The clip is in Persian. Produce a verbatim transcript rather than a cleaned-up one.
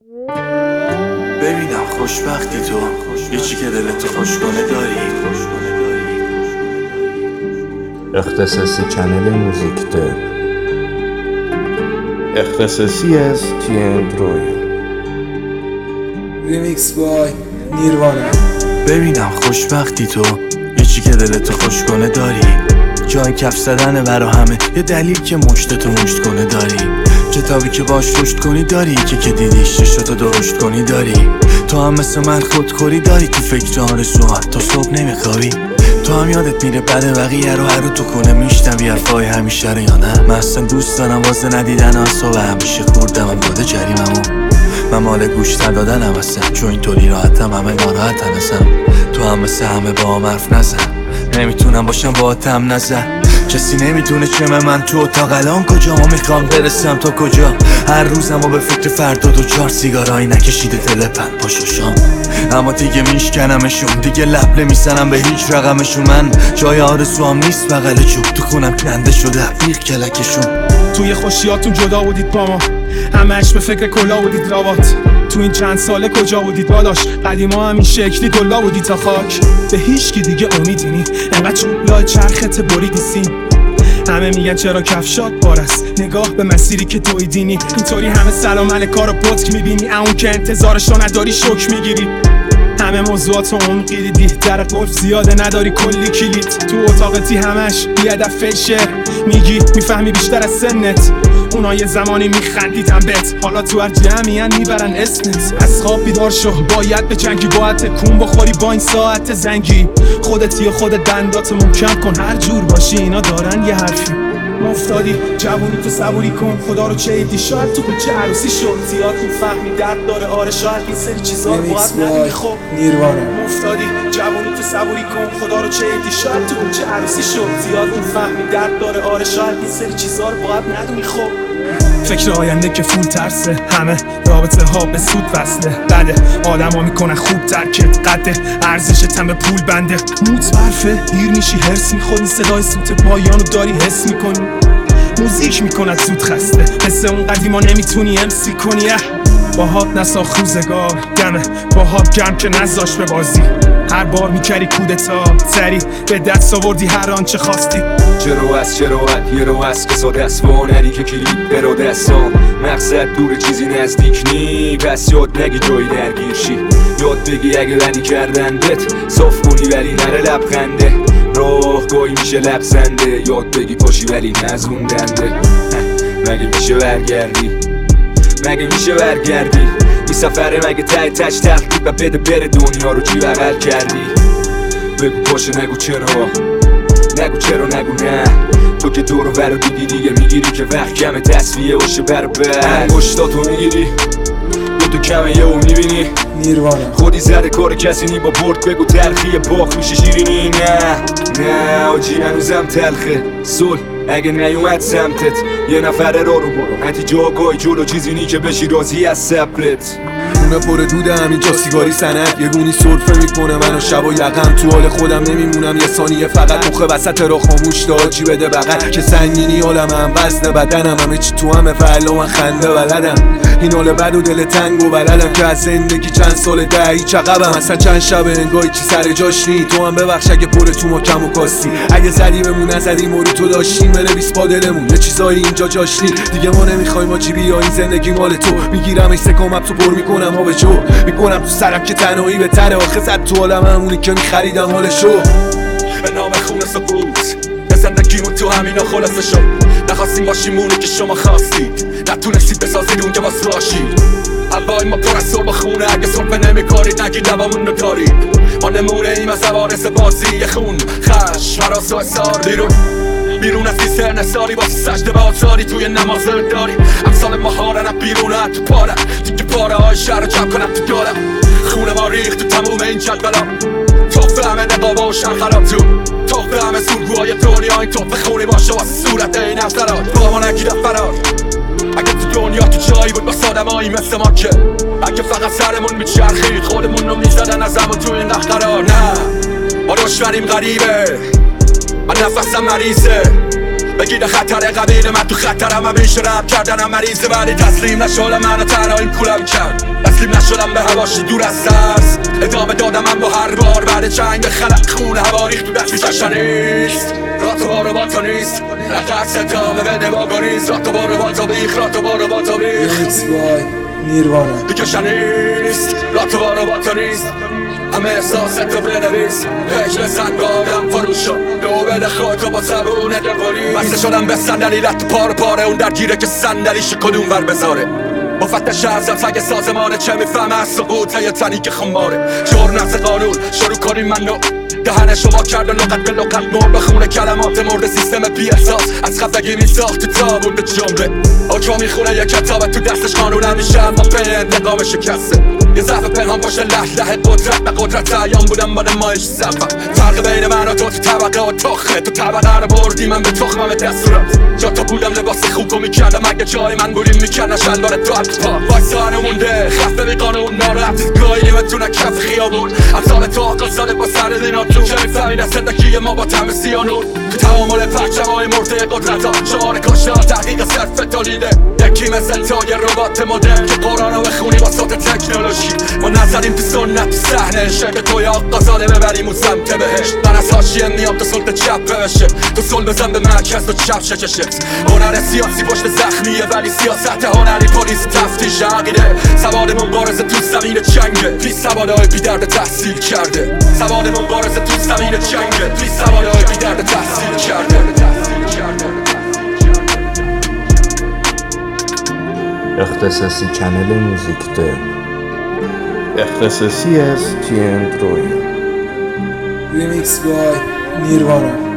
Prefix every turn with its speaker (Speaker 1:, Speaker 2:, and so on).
Speaker 1: ببینم خوشبختی تو یه چی که دلتو خوش کنه داری.
Speaker 2: اختصاصی چنل موزیکته اختصاصی از تی اندروی
Speaker 3: ریمیکس بای نیروانا.
Speaker 1: ببینم خوشبختی تو یه چی که دلتو خوش کنه داری. جای کف زدن برا همه یه دلیل که مشتتو مشت کنه داری. کتابی که باش رشد کنی داری، که که دیدیش چشتو درشت کنی داری. تو هم مثل من خودخوری داری، تو فکر آرزوات تا صبح نمیخوابی. تو هم یادت میره بعد بقیه رو هر رو تو کنه میشنوی حرفای همیشه رو یا نه. من اصلا دوست دارم واسه ندیدن آسا و همیشه خوردم هم داده جریممو. من مال گوش ندادنم اصلا، چون اینطوری راحتم همه ناراحتن ازم. تو هم مثل همه با هم حرف نزن، نمیتونم باشم با تم نزن. کسی نمیدونه چمه من تو اتاق الان کجا ما میخوام برسم تا کجا. هر روزم و به فکر فردا دو چهار سیگارایی نکشیده تلپن پاشو شام. اما دیگه میشکنمشون، دیگه لب نمیزنم به هیچ رقمشون. من جای آرزوام نیست بغل چوب، تو خونم کنده شده بیخ کلکشون.
Speaker 4: توی خوشیاتون جدا بودید با ما، همش به فکر کلا بودید راوات. تو این چند ساله کجا بودید داداش؟ قدیما همین شکلی گلا بودی تا خاک. به هیچ کی دیگه امیدی نی، انقدر چوب لای چرخت بریدی سیم. همه میگن چرا کفشات بار است، نگاه به مسیری که دویدینی. اینطوری همه سلام علیکا رو پتک میبینی، اون که انتظارشو نداری شوک میگیری. همه موضوعاتو عمقی دیدی، در قلب زیاده نداری کلی کلید. تو اتاقتی همش بیادب فشه، میگی میفهمی بیشتر از سنت. اونا یه زمانی میخندیدن بهت، حالا تو هر جمعیان میبرن اسمت. از خواب بیدار شو، باید به جنگی، باید تکون بخوری با این ساعت زنگی. خودتی و خودت دنداتو محکم کن، هر جور باشی اینا دارن یه حرفی. مفتادی جوونی تو صبوری کن، خدا رو چه ایدی شاید تو کوچه عروسی شد. زیاد میفهمی درد داره، آره شاید این سری چیزا رو باید ندونی. خب
Speaker 3: نیروانا.
Speaker 4: مفتادی جوونی تو صبوری کن، خدا رو چه ایدی شاید تو کوچه عروسی شد. زیاد میفهمی درد داره، آره شاید این سری چیزا رو باید ندونی. خب فکر آینده که فول ترسه، همه رابطه ها به سود وصله. بده آدم ها میکنن خوب ترکت، قده ارزشت هم به پول بنده. موت برفه دیر میشی هرس میخوری، صدای سوت پایانو داری حس میکنی. موزیک میکند زود خسته، مثل اون قدیما نمیتونی امسی کنی. باهات نساخت روزگار دمه، باهات گرم که نذاش به بازی. هر بار میکردی کودتا سری به دست آوردی هر آنچه خواستی.
Speaker 5: چرا از چراحت یه رو از قصا دست وانری که کلید برو دستان. مقصد دور چیزی نزدیک نی، پس یاد نگی جایی درگیر شی. یاد بگی اگه بدی کردن بت صاف کنی ولی نره لبخنده. راه گاهی میشه لبزنده، یاد بگی پاشی ولی نزوندنده. مگه میشه برگردی، مگه میشه برگردی این سفره؟ مگه ته تش تخلیق و بده بره دنیا رو چی بغل کردی؟ بگو پاشه نگو چرا، نگو چرا نگو نه. تو که دور و برو دیدی دیگه میگیری که وقت کمه تصفیه باشه برو بر مشتاتو میگیری دو تو کمه یه اون میبینی.
Speaker 3: نیروانا.
Speaker 5: خودی زده کار کسی نی با برد، بگو تلخیه باخ میشه شیرینی. نه نه آجی هنوزم تلخه صلح اگه نیومد سمتت. یه نفر را رو برو نتیجه آگاهی جلو چیزی نی که بشی راضی از صبرت.
Speaker 6: خونه پر دوده همینجا سیگاری سنک، یه گونی سرفه میکنه منو شب و یقم. تو حال خودم نمیمونم یه ثانیه، فقط مخه وسط را خاموش تا چی بده بغل. که سنگینی حالم هم وزن بدنم، همه چی تو همه فعلا من خنده بلدم. این حال بد و دل تنگ و بلدم که از زندگی چند سال دهی چقبم. اصلا چند شب انگاهی چی سر جاش نی. تو هم ببخش اگه پر تو ما کم و کاستی، اگه زدیممون نزدیم و رو تو داشتیم. بنویس با دلمون یه چیزایی اینجا جاش نی. دیگه ما نمیخوایم ما چی بیا این زندگی مال تو. میگیرم استکام تو پر میکنم ها به جو، میکنم تو سرم که تنهایی به تره. آخه زد تو حالم همونی که میخریدم حالشو.
Speaker 5: به نام خون سکوت به زندگیمون تو همینا خلاصه شد. نخواستیم باشیم اونی که شما خواستید، نتونستید بسازید اون که باز باشید. هوای ما پر از صبح خونه، اگه صرفه نمی کارید نگید دوامون رو دارید. ما نمونه ایم از عوارض بازی خون خش فراس و اصار. بیرون بیرون از سر نساری واسه سجده به آزاری توی نمازه داری. امثال ما هارن بیرون تو پاره، دیگه پاره های شهر رو جمع کنم تو دارم. خونه ما ریخت تو تموم این جدولا، توفه همه نقابا و شهر خراب تو. توفه همه سورگوهای دنیا، این توفه خونی باشه واسه صورت این افسرات. با ما نگیرم فرار اگه تو دنیا تو جایی بود با آدمایی مثل ما که اگه فقط سرمون میچرخید خودمون رو میزدن از همون تو این قرار. نه ما دشمنیم غریبه، من نفسم مریضه، بگیره خطر قبیل من تو خطرم همیشه رب کردنم مریضه ولی تسلیم نشدم منو تنها این کولم کرد تسلیم نشدم به هواشی دور از ترس ادامه دادم من با هر بار بعد جنگ خلق خون هوا ریخت تو دست پیشش نیست را تو بارو با تو نیست نترس ادامه بده با گریز را تو بارو با تو بیخ را تو بارو با تو بیخ
Speaker 3: ریمیکس بای نیروانا
Speaker 5: دیگه نیست را تو بارو با تو نیست همه احساستو بنویس هیچ بزن گادم فرو شد دو بده خودتو با زبونه دقلی بسته شدم به صندلی رد پاره پاره اون درگیره که صندلیش کدوم ور بذاره با فتش ازم سگ سازمانه چه میفهمه از سقوطه یه تنی که خماره جور نفس قانون شروع کنیم من نو دهنشو با کرد و لغت به لغت مرد بخونه کلمات مورد سیستم بی احساس از خفگی میساخت تو تابون به جمله آجا میخونه یه کتابه تو دستش قانون همیشه اما به انتقام شکسته یه ضعف پنهان باشه له له قدرت به قدرت عیان بودم با نمایش سفر فرق بین من و تو تو طبقه و تخمه تو طبقه رو بردی من به تخمم دستورت جا تو بودم لباس خوب رو میکردم اگه جای من بودیم میکردن شلوار تو پا وایسانه مونده خفه بی قانون ناراحت گاهی نیمتونه کف خیابون امثال تو آقا ساله با سر دینا تو که میفهمید از زندگی ما با تم سیانور تو تعامل پرچمای مرده قدرت ها شعار کشته ها تحقیق صرف تولیده یکی مثل تو یه ربات مدرن که قرآن رو بخونی با صوت تکنولوژی ما نزدیم تو سنت تو صحنه شکل توی آقا ساله ببریم اون سمت بهشت من از حاشیه میام تو سلط چپ بشه تو سل بزن به مرکز تو چپ شکشت هنر سیاسی پشت زخمیه ولی سیاست هنری پلیس تفتیش عقیده سواد مبارزه تو زمین جنگه پلیس سوادهای بی درد تحصیل کرده سواد مبارزه تو زمین جنگه پلیس سوادهای بی درد تحصیل کرده
Speaker 2: اختصاصی چنل موزیکته اختصاصی از تی ان تروی
Speaker 3: ریمیکس بای نیروانا